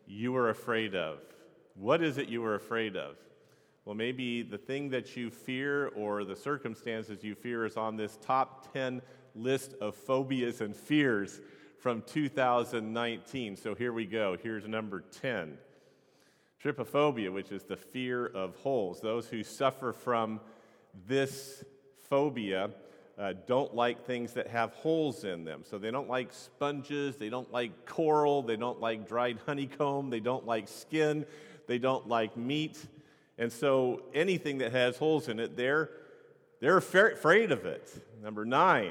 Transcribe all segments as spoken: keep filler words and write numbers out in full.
you were afraid of. What is it you were afraid of? Well, maybe the thing that you fear or the circumstances you fear is on this top ten list of phobias and fears from two thousand nineteen. So here we go. Here's number ten. Trypophobia, which is the fear of holes. Those who suffer from this phobia uh, don't like things that have holes in them. So they don't like sponges, they don't like coral, they don't like dried honeycomb, they don't like skin, they don't like meat. And so anything that has holes in it, they're, they're afraid of it. Number nine,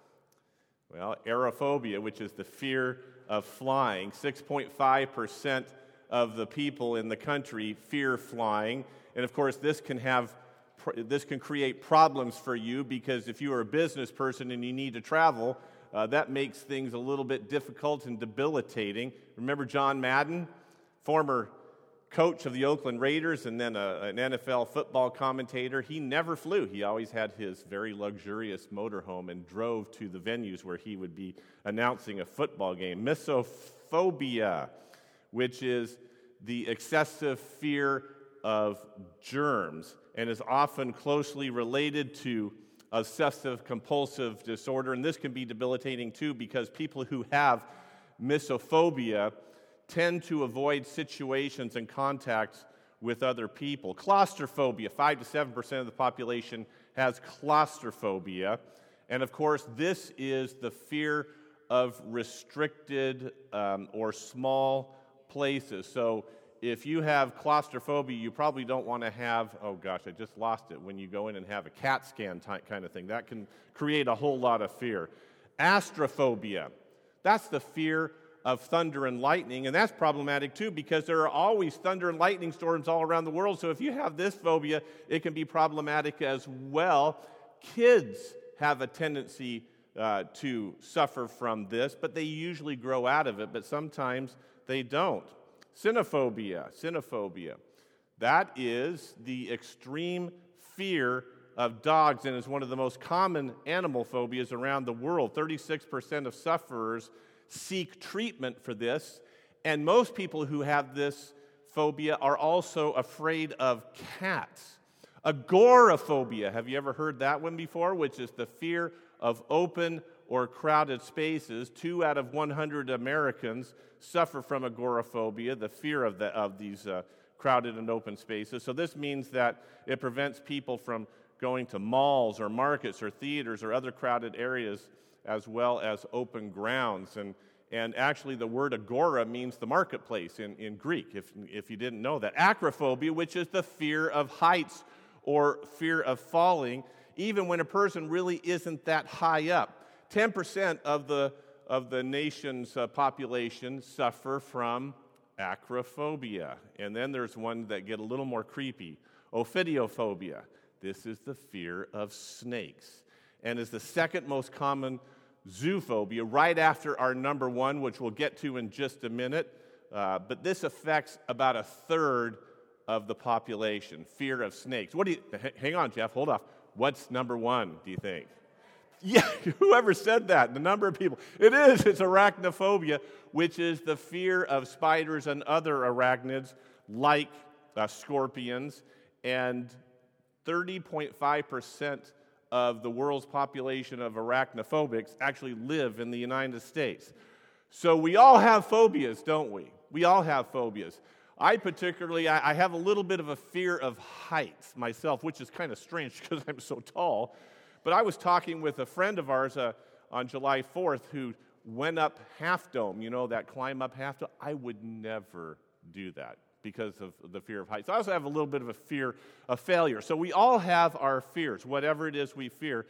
well, aerophobia, which is the fear of flying. six point five percent of the people in the country fear flying. And of course, this can have this can create problems for you, because if you are a business person and you need to travel, uh, that makes things a little bit difficult and debilitating. Remember John Madden, former coach of the Oakland Raiders and then a, an N F L football commentator? He never flew. He always had his very luxurious motorhome and drove to the venues where he would be announcing a football game. Mysophobia, which is the excessive fear of germs and is often closely related to obsessive compulsive disorder. And this can be debilitating too, because people who have mysophobia tend to avoid situations and contacts with other people. Claustrophobia, five to seven percent of the population has claustrophobia. And of course, this is the fear of restricted um, or small places. So if you have claustrophobia, you probably don't want to have, oh gosh, I just lost it, when you go in and have a CAT scan type kind of thing. That can create a whole lot of fear. Astrophobia, that's the fear of thunder and lightning, and that's problematic too, because there are always thunder and lightning storms all around the world. So if you have this phobia, it can be problematic as well. Kids have a tendency uh, to suffer from this, but they usually grow out of it, but sometimes they don't. Cynophobia, cynophobia, that is the extreme fear of dogs, and is one of the most common animal phobias around the world. thirty-six percent of sufferers seek treatment for this, and most people who have this phobia are also afraid of cats. Agoraphobia, have you ever heard that one before? Which is the fear of open or crowded spaces. Two out of one hundred Americans suffer from agoraphobia, the fear of, the, of these uh, crowded and open spaces. So this means that it prevents people from going to malls or markets or theaters or other crowded areas, as well as open grounds. And and actually the word agora means the marketplace in, in Greek, if, if you didn't know that. Acrophobia, which is the fear of heights or fear of falling, even when a person really isn't that high up. ten percent of the, of the nation's uh, population suffer from acrophobia. And then there's one that get a little more creepy, ophidiophobia. This is the fear of snakes, and is the second most common zoophobia, right after our number one, which we'll get to in just a minute. Uh, but this affects about a third of the population, fear of snakes. What do you, h- hang on, Jeff, hold off. What's number one, do you think? Yeah, whoever said that, the number of people. It is, it's arachnophobia, which is the fear of spiders and other arachnids like uh, scorpions. And thirty point five percent of the world's population of arachnophobics actually live in the United States. So we all have phobias, don't we? We all have phobias. I particularly, I, I have a little bit of a fear of heights myself, which is kind of strange because I'm so tall. But I was talking with a friend of ours uh, on July fourth who went up Half Dome, you know, that climb up Half Dome. I would never do that because of the fear of heights. I also have a little bit of a fear of failure. So we all have our fears, whatever it is we fear.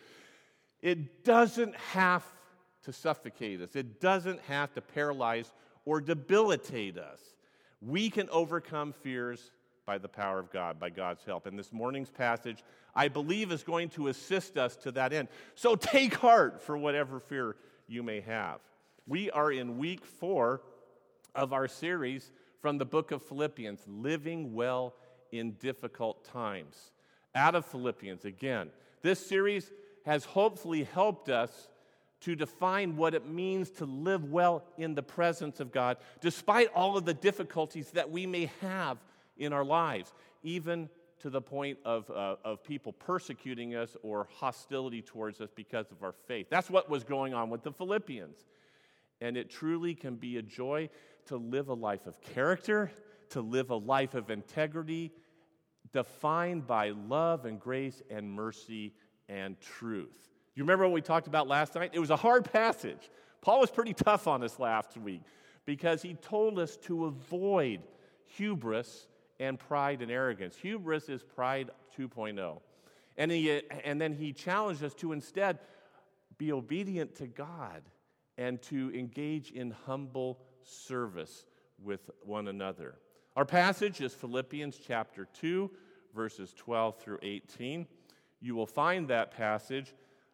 It doesn't have to suffocate us. It doesn't have to paralyze or debilitate us. We can overcome fears by the power of God, by God's help. And this morning's passage, I believe, is going to assist us to that end. So take heart for whatever fear you may have. We are in week four of our series from the book of Philippians, Living Well in Difficult Times. Out of Philippians, again. This series has hopefully helped us to define what it means to live well in the presence of God, despite all of the difficulties that we may have in our lives, even to the point of, uh, of people persecuting us or hostility towards us because of our faith. That's what was going on with the Philippians. And it truly can be a joy to live a life of character, to live a life of integrity, defined by love and grace and mercy and truth. You remember what we talked about last night? It was a hard passage. Paul was pretty tough on us last week because he told us to avoid hubris and pride and arrogance. Hubris is pride two point oh. And, he, and then he challenged us to instead be obedient to God and to engage in humble service with one another. Our passage is Philippians chapter two, verses twelve through eighteen. You will find that passage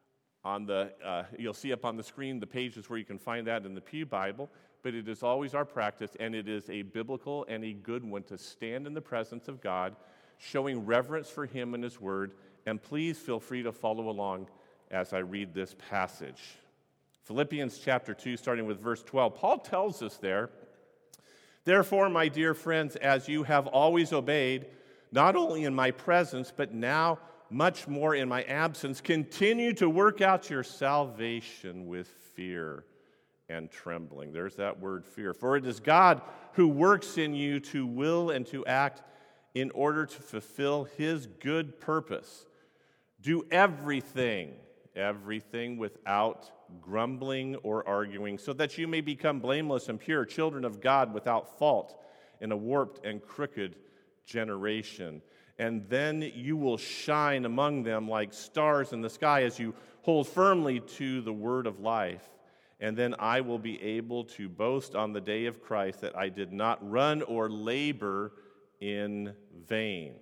on the, uh, you'll see up on the screen the pages where you can find that in the Pew Bible, but it is always our practice, and it is a biblical and a good one to stand in the presence of God, showing reverence for Him and His Word, and please feel free to follow along as I read this passage. Philippians chapter two, starting with verse twelve. Paul tells us there, "Therefore, my dear friends, as you have always obeyed, not only in my presence, but now much more in my absence, continue to work out your salvation with fear and trembling." There's that word fear. "For it is God who works in you to will and to act in order to fulfill His good purpose. Do everything, everything without grumbling or arguing, so that you may become blameless and pure, children of God without fault in a warped and crooked generation. And then you will shine among them like stars in the sky as you hold firmly to the word of life. And then I will be able to boast on the day of Christ that I did not run or labor in vain.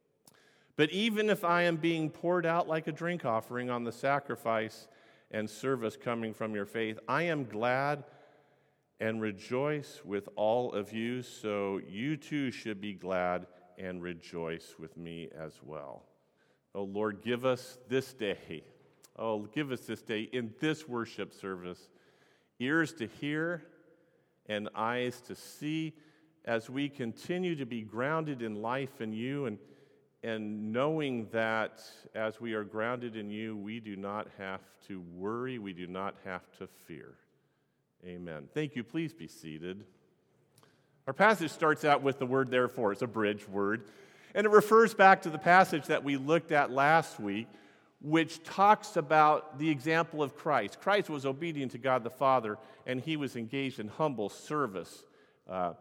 But even if I am being poured out like a drink offering on the sacrifice and service coming from your faith, I am glad and rejoice with all of you, so you too should be glad and rejoice with me as well." Oh Lord, give us this day, oh, give us this day in this worship service, ears to hear and eyes to see as we continue to be grounded in life in you, and, and knowing that as we are grounded in you, we do not have to worry, we do not have to fear. Amen. Thank you. Please be seated. Our passage starts out with the word therefore. It's a bridge word. And it refers back to the passage that we looked at last week, which talks about the example of Christ. Christ was obedient to God the Father, and he was engaged in humble service. Uh,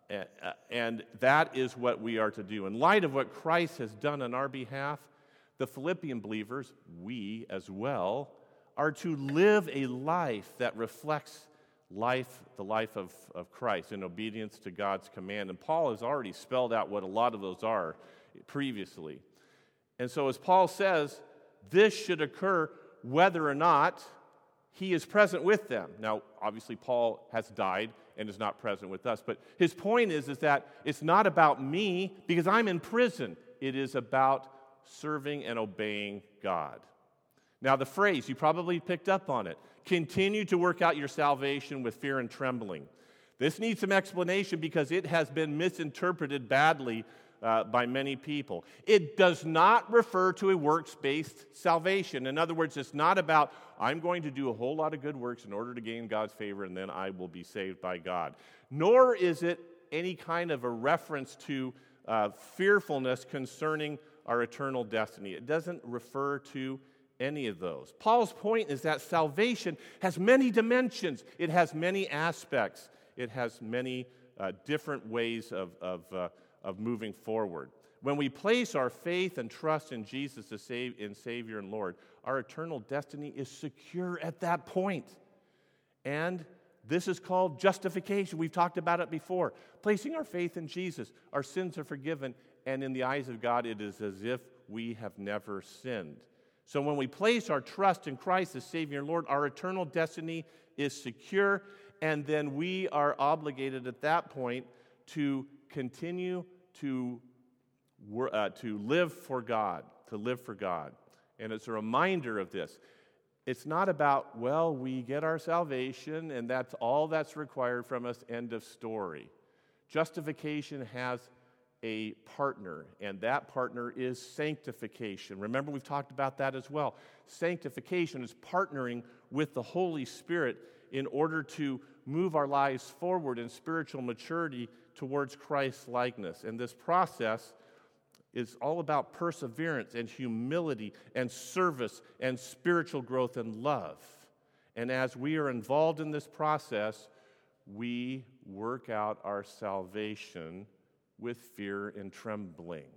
and that is what we are to do. In light of what Christ has done on our behalf, the Philippian believers, we as well, are to live a life that reflects life, the life of, of Christ in obedience to God's command. And Paul has already spelled out what a lot of those are previously. And so as Paul says, this should occur whether or not he is present with them. Now, obviously, Paul has died and is not present with us. But his point is, is that it's not about me because I'm in prison. It is about serving and obeying God. Now, the phrase, you probably picked up on it, continue to work out your salvation with fear and trembling. This needs some explanation because it has been misinterpreted badly uh, by many people. It does not refer to a works-based salvation. In other words, it's not about, I'm going to do a whole lot of good works in order to gain God's favor and then I will be saved by God. Nor is it any kind of a reference to uh, fearfulness concerning our eternal destiny. It doesn't refer to any of those. Paul's point is that salvation has many dimensions. It has many aspects. It has many uh, different ways of, of, uh, of moving forward. When we place our faith and trust in Jesus as save, in Savior and Lord, our eternal destiny is secure at that point. And this is called justification. We've talked about it before. Placing our faith in Jesus, our sins are forgiven, and in the eyes of God, it is as if we have never sinned. So when we place our trust in Christ as Savior and Lord, our eternal destiny is secure, and then we are obligated at that point to continue to, uh, to live for God, to live for God. And it's a reminder of this. It's not about, well, we get our salvation and that's all that's required from us, end of story. Justification has a partner, and that partner is sanctification. Remember, we've talked about that as well. Sanctification is partnering with the Holy Spirit in order to move our lives forward in spiritual maturity towards Christ's likeness. And this process is all about perseverance and humility and service and spiritual growth and love. And as we are involved in this process, we work out our salvation with fear and trembling.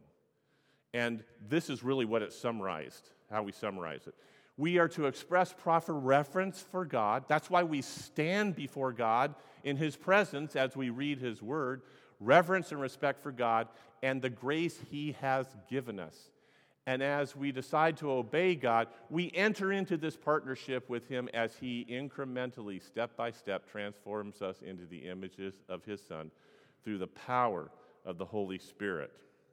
And this is really what it's summarized, how we summarize it. We are to express proper reverence for God. That's why we stand before God in His presence as we read His Word. Reverence and respect for God and the grace He has given us. And as we decide to obey God, we enter into this partnership with Him as He incrementally, step by step, transforms us into the images of His Son through the power of the Holy Spirit.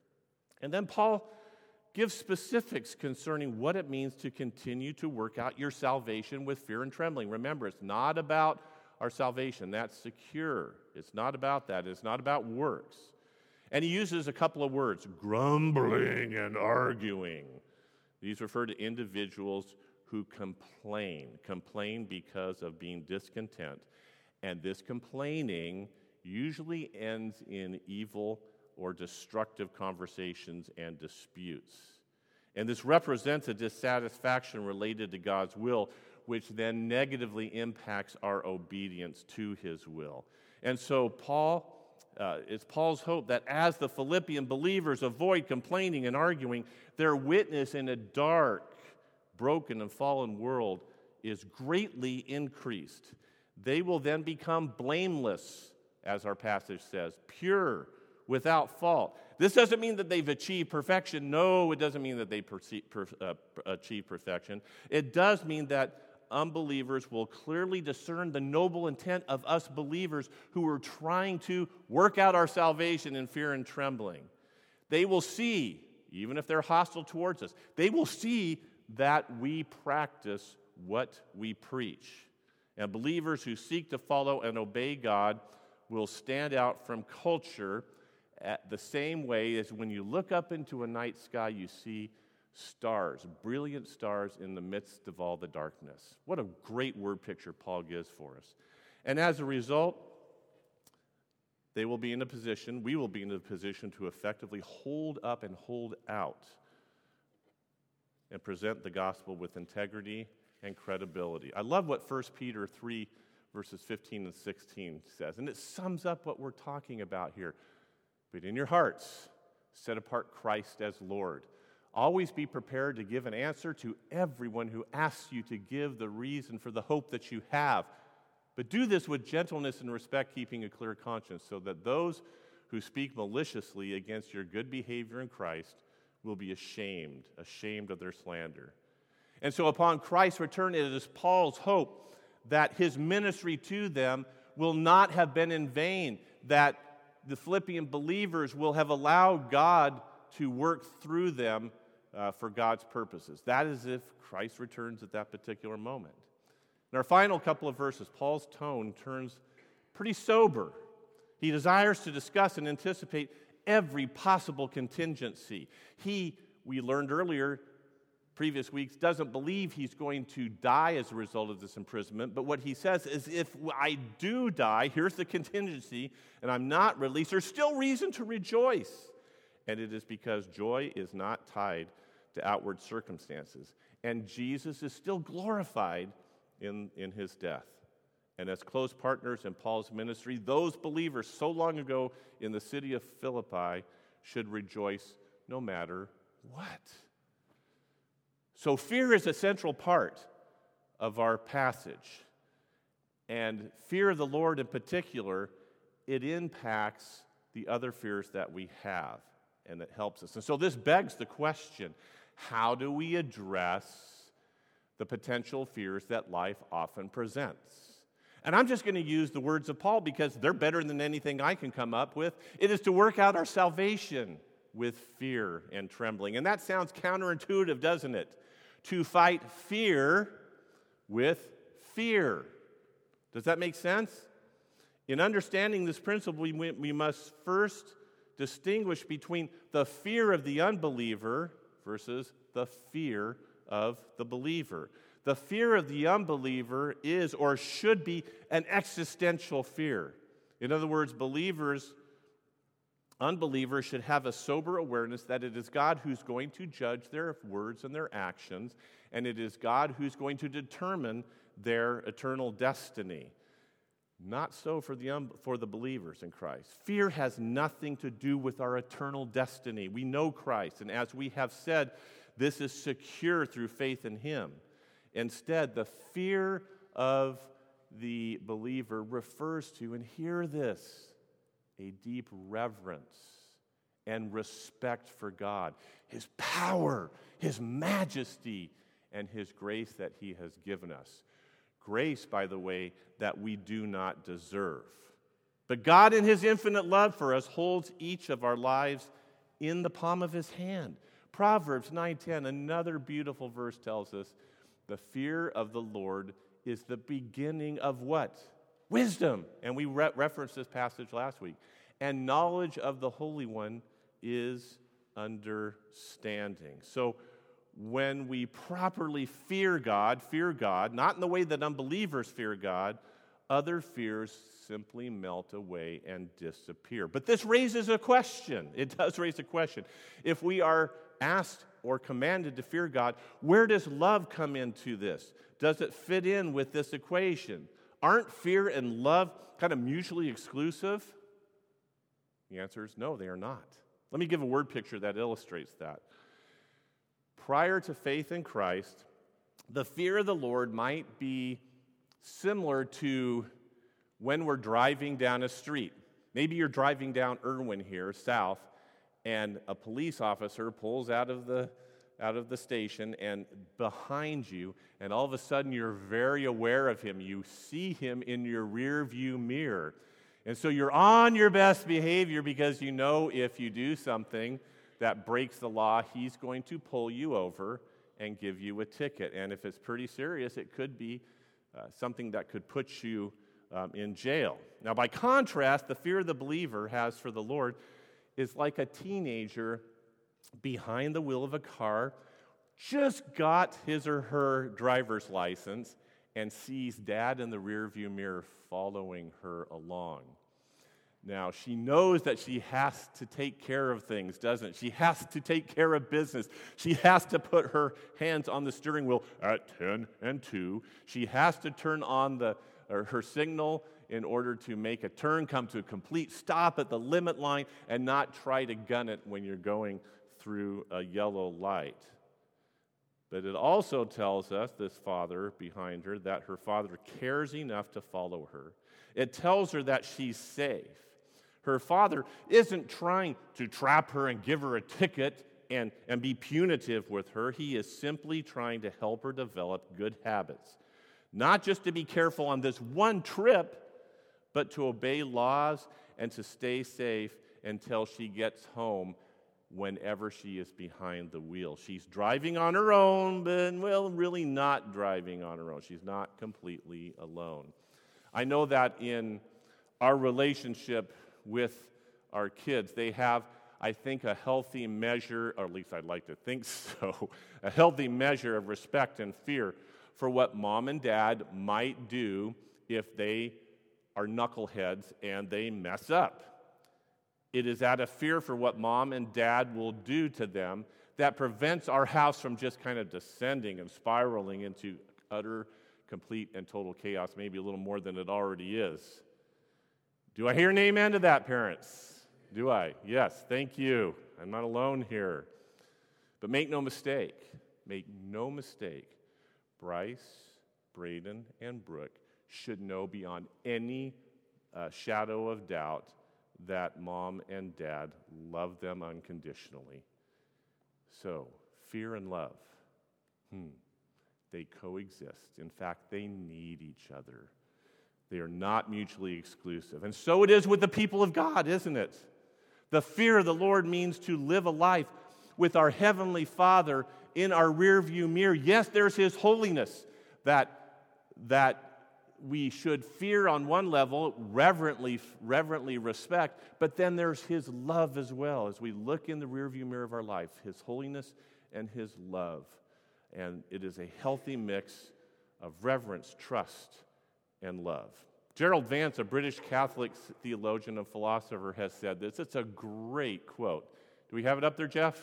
And then Paul gives specifics concerning what it means to continue to work out your salvation with fear and trembling. Remember, it's not about our salvation. That's secure. It's not about that. It's not about works. And he uses a couple of words, grumbling and arguing. These refer to individuals who complain, complain because of being discontent. And this complaining usually ends in evil or destructive conversations and disputes. And this represents a dissatisfaction related to God's will, which then negatively impacts our obedience to His will. And so Paul, uh, it's Paul's hope that as the Philippian believers avoid complaining and arguing, their witness in a dark, broken, and fallen world is greatly increased. They will then become blameless, as our passage says, pure, without fault. This doesn't mean that they've achieved perfection. No, it doesn't mean that they perceive, per, uh, achieve perfection. It does mean that unbelievers will clearly discern the noble intent of us believers who are trying to work out our salvation in fear and trembling. They will see, even if they're hostile towards us, they will see that we practice what we preach. And believers who seek to follow and obey God will stand out from culture at the same way as when you look up into a night sky, you see stars, brilliant stars in the midst of all the darkness. What a great word picture Paul gives for us. And as a result, they will be in a position, we will be in a position to effectively hold up and hold out and present the gospel with integrity and credibility. I love what First Peter three, verses fifteen and sixteen says, and it sums up what we're talking about here. But in your hearts, set apart Christ as Lord. Always be prepared to give an answer to everyone who asks you to give the reason for the hope that you have. But do this with gentleness and respect, keeping a clear conscience, so that those who speak maliciously against your good behavior in Christ will be ashamed, ashamed of their slander. And so upon Christ's return, it is Paul's hope that his ministry to them will not have been in vain, that the Philippian believers will have allowed God to work through them uh, for God's purposes. That is if Christ returns at that particular moment. In our final couple of verses, Paul's tone turns pretty sober. He desires to discuss and anticipate every possible contingency. He, we learned earlier, previous weeks, doesn't believe he's going to die as a result of this imprisonment, but what he says is, if I do die, here's the contingency, and I'm not released, there's still reason to rejoice. And it is because joy is not tied to outward circumstances. And Jesus is still glorified in, in his death. And as close partners in Paul's ministry, those believers so long ago in the city of Philippi should rejoice no matter what. So fear is a central part of our passage. And fear of the Lord in particular, it impacts the other fears that we have, and it helps us. And so this begs the question, how do we address the potential fears that life often presents? And I'm just going to use the words of Paul because they're better than anything I can come up with. It is to work out our salvation with fear and trembling. And that sounds counterintuitive, doesn't it? To fight fear with fear. Does that make sense? In understanding this principle, we, we must first distinguish between the fear of the unbeliever versus the fear of the believer. The fear of the unbeliever is or should be an existential fear. In other words, believers, unbelievers should have a sober awareness that it is God who's going to judge their words and their actions, and it is God who's going to determine their eternal destiny. Not so for the um, for the believers in Christ. Fear has nothing to do with our eternal destiny. We know Christ, and as we have said, this is secure through faith in Him. Instead, the fear of the believer refers to, and hear this, a deep reverence and respect for God, His power, His majesty, and His grace that He has given us. Grace, by the way, that we do not deserve. But God, in His infinite love for us, holds each of our lives in the palm of His hand. Proverbs nine ten, another beautiful verse, tells us, the fear of the Lord is the beginning of what? Wisdom. And we re- referenced this passage last week. And knowledge of the Holy One is understanding. So, when we properly fear God, fear God, not in the way that unbelievers fear God, other fears simply melt away and disappear. But this raises a question. It does raise a question. If we are asked or commanded to fear God, where does love come into this? Does it fit in with this equation? Aren't fear and love kind of mutually exclusive? The answer is no, they are not. Let me give a word picture that illustrates that. Prior to faith in Christ, the fear of the Lord might be similar to when we're driving down a street. Maybe you're driving down Irwin here, south, and a police officer pulls out of the out of the station and behind you, and all of a sudden you're very aware of him. You see him in your rear view mirror. And so you're on your best behavior because you know if you do something that breaks the law, he's going to pull you over and give you a ticket. And if it's pretty serious, it could be uh, something that could put you um, in jail. Now, by contrast, the fear the believer has for the Lord is like a teenager behind the wheel of a car, just got his or her driver's license, and sees dad in the rearview mirror following her along. Now, she knows that she has to take care of things, doesn't she? She has to take care of business. She has to put her hands on the steering wheel at ten and two. She has to turn on the or her signal in order to make a turn, come to a complete stop at the limit line, and not try to gun it when you're going through a yellow light. But it also tells us, this father behind her, that her father cares enough to follow her. It tells her that she's safe. Her father isn't trying to trap her and give her a ticket and, and be punitive with her. He is simply trying to help her develop good habits. Not just to be careful on this one trip, but to obey laws and to stay safe until she gets home whenever she is behind the wheel. She's driving on her own, but, well, really not driving on her own. She's not completely alone. I know that in our relationship with our kids, they have, I think, a healthy measure, or at least I'd like to think so, a healthy measure of respect and fear for what mom and dad might do if they are knuckleheads and they mess up. It is out of fear for what mom and dad will do to them that prevents our house from just kind of descending and spiraling into utter, complete, and total chaos, maybe a little more than it already is. Do I hear an amen to that, parents? Do I? Yes, thank you. I'm not alone here. But make no mistake, make no mistake, Bryce, Braden, and Brooke should know beyond any uh, shadow of doubt that mom and dad love them unconditionally. So, fear and love, hmm, they coexist. In fact, they need each other. They are not mutually exclusive. And so it is with the people of God, isn't it? The fear of the Lord means to live a life with our Heavenly Father in our rearview mirror. Yes, there's His holiness that that we should fear on one level, reverently, reverently respect, but then there's his love as well. As we look in the rearview mirror of our life, his holiness and his love. And it is a healthy mix of reverence, trust, and love. Gerald Vance, a British Catholic theologian and philosopher, has said this. It's a great quote. Do we have it up there, Jeff?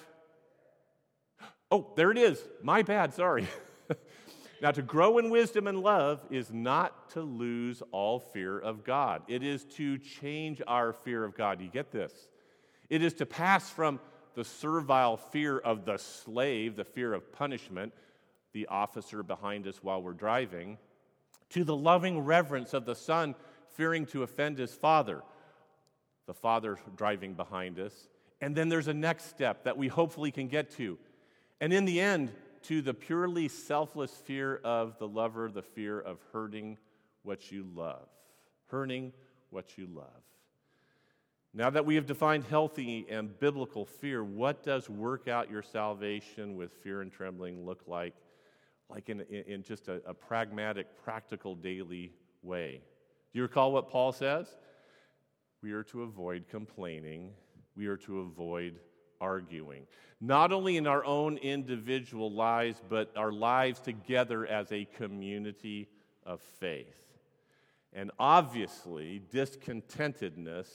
Oh, there it is. My bad, sorry. Now, to grow in wisdom and love is not to lose all fear of God. It is to change our fear of God. You get this? It is to pass from the servile fear of the slave, the fear of punishment, the officer behind us while we're driving, to the loving reverence of the son fearing to offend his father, the father driving behind us. And then there's a next step that we hopefully can get to. And in the end, to the purely selfless fear of the lover, the fear of hurting what you love. Hurting what you love. Now that we have defined healthy and biblical fear, what does work out your salvation with fear and trembling look like? Like in, in just a, a pragmatic, practical, daily way. Do you recall what Paul says? We are to avoid complaining. We are to avoid arguing. Not only in our own individual lives, but our lives together as a community of faith. And obviously, discontentedness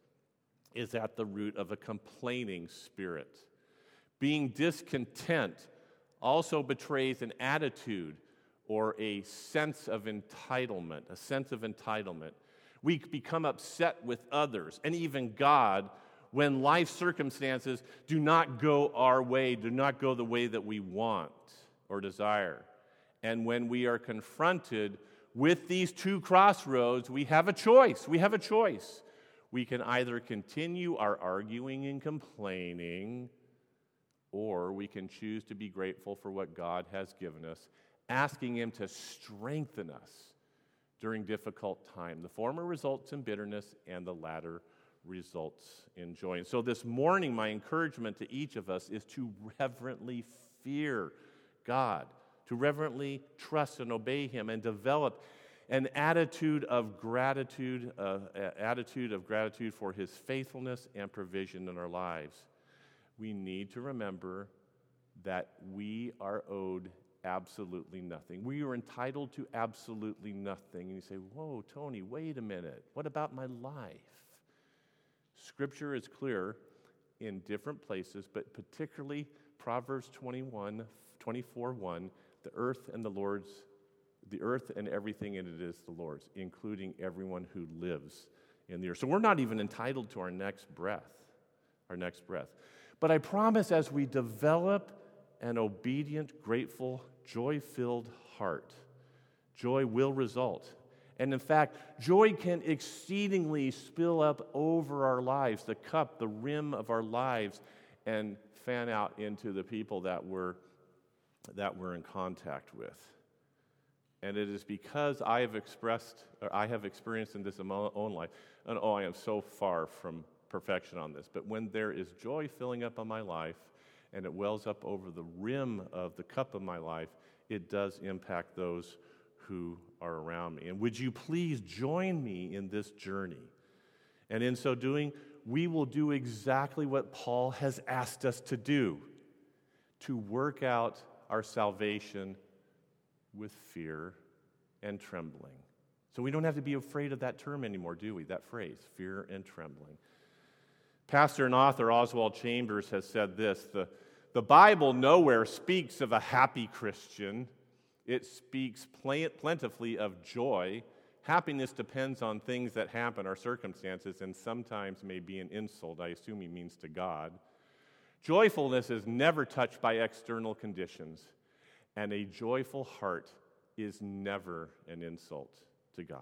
is at the root of a complaining spirit. Being discontent also betrays an attitude or a sense of entitlement, a sense of entitlement. We become upset with others and even God when life circumstances do not go our way, do not go the way that we want or desire. And when we are confronted with these two crossroads, we have a choice. We have a choice. We can either continue our arguing and complaining, or we can choose to be grateful for what God has given us, asking him to strengthen us during difficult time. The former results in bitterness, and the latter results in joy. And so this morning, my encouragement to each of us is to reverently fear God, to reverently trust and obey him, and develop an attitude of gratitude, uh, attitude of gratitude for his faithfulness and provision in our lives. We need to remember that we are owed absolutely nothing. We are entitled to absolutely nothing. And you say, whoa, Tony, wait a minute. What about my life? Scripture is clear in different places, but particularly Proverbs twenty-one, twenty-four, one, the earth and the Lord's, the earth and everything in it is the Lord's, including everyone who lives in the earth. So we're not even entitled to our next breath, our next breath. But I promise as we develop an obedient, grateful, joy-filled heart, joy will result. And in fact, joy can exceedingly spill up over our lives, the cup, the rim of our lives, and fan out into the people that we're, that we're in contact with. And it is because I have expressed, or I have experienced in this in my own life, and oh, I am so far from perfection on this, but when there is joy filling up on my life, and it wells up over the rim of the cup of my life, it does impact those who are around me. And would you please join me in this journey? And in so doing, we will do exactly what Paul has asked us to do, to work out our salvation with fear and trembling. So we don't have to be afraid of that term anymore, do we? That phrase, fear and trembling. Pastor and author Oswald Chambers has said this, the, the Bible nowhere speaks of a happy Christian. It speaks plentifully of joy. Happiness depends on things that happen, our circumstances, and sometimes may be an insult. I assume he means to God. Joyfulness is never touched by external conditions, and a joyful heart is never an insult to God.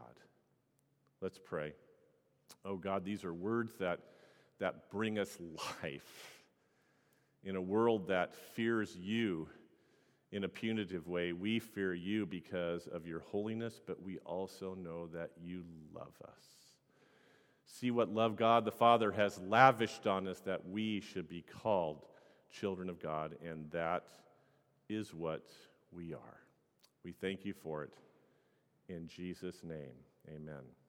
Let's pray. Oh God, these are words that, that bring us life. In a world that fears you in a punitive way, we fear you because of your holiness, but we also know that you love us. See what love God the Father has lavished on us that we should be called children of God, and that is what we are. We thank you for it. In Jesus' name, amen.